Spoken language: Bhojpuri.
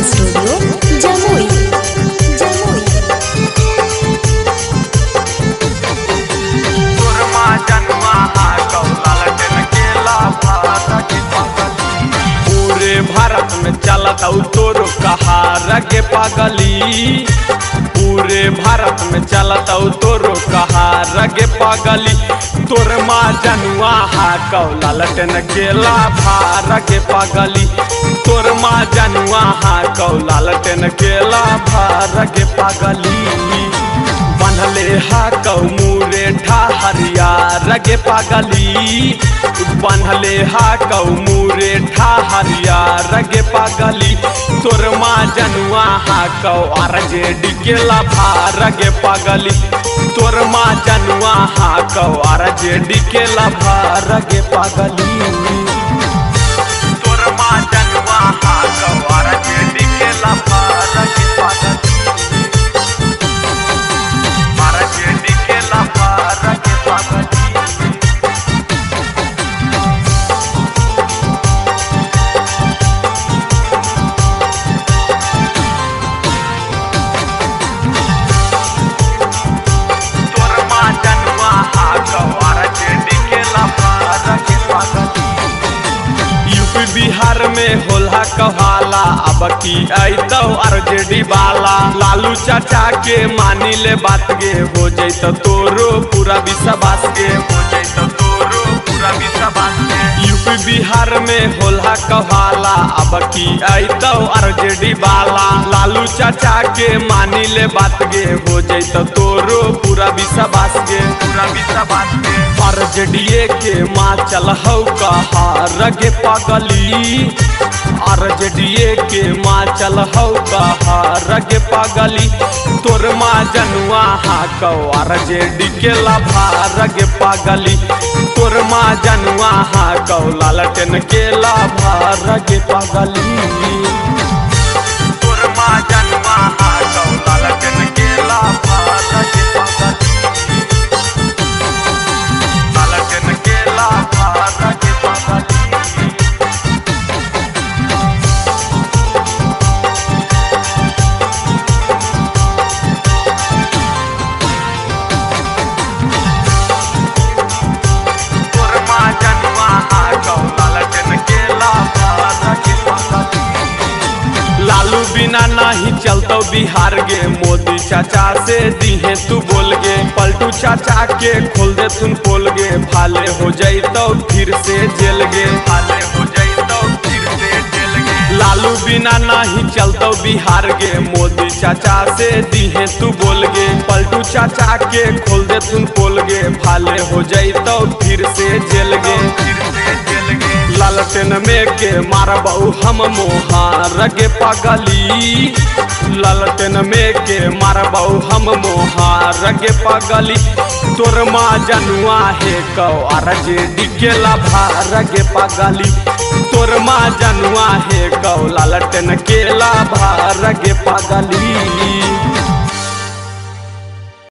स्टूडियो जमुई जमुई। पूरे भारत में चलत तोर कहार गे पगली, पूरे भारत में चलत तोर कहार गे पगली। तोर माँ जनुआ हा कौला लटन केला भार गे पगली, तोर माँ जनुआ हा कौला लटन केला भार गे पगली। बनले हा कौ मुरे ठहरिया रगे पगली, बनले हा कौ मुरे ठहरिया रगे पगली। तोर माँ जनुआ हा कौ आरजे डिकेला भार गे पगली, तोर माँ जनुआ हा कौ आरजे डिकेला भार गे पगली। तोर माँ जनुआ हा कौ आरजे डिकेला भार गे पगली। यूपी बिहार में होला कहाला अब की अतो आरजेडी वाला। लालू चाचा के मानी ले बात गे हो जैत तोरो पूरा विश्वास गे, हो जैत तोरो पूरा विश्वास गे। यूपी बिहार में होला कहाला अब की अतो आरजेडी वाला। लालू चाचा के मानी ले बात गे हो जैत तोरो पूरा विश्वास गे, पूरा विश्वास गे। आरजेडीए के माँ चल हौ कहार गे पगली, आरजेडीए के माँ चल हौ कहार गे पगली। तोर माँ जनुआ हा कौ आरजेडी के लाभार गे पगली, तोर माँ जनुआ हा कौ लालटेन के लाभार गे पगली। तोर माँ जनुआ हा कौ लालटेन के लाभार गे पगली, लालटेन के लाभार गे पगली। लालू बिना नहीं चलतो बिहार गे, मोदी चाचा से दीहे तू बोल गे। पलटू चाचा के खोल दे तुम पोल गे, भाले हो जैतो फिर से जेल गे, भाले हो जैतो फिर से जेल गे। लालू बिना नहीं चलतो बिहार गे, मोदी चाचा से दीहे तू बोल गे। पलटू चाचा के खोल दे तुम पोल गे, भाले हो जैतो फिर से जेल गे, फिर से जेल गे। लालटेन में के मारबऊ हम मोहार गे पगली, लालटेन में के मारबऊ हम मोहार गे पगली। तोर माँ जनुआ हे कौ आरजेडी के लाभार गे पगली, तोर माँ जनुआ हे कौ लालटेन के लाभार गे पगली।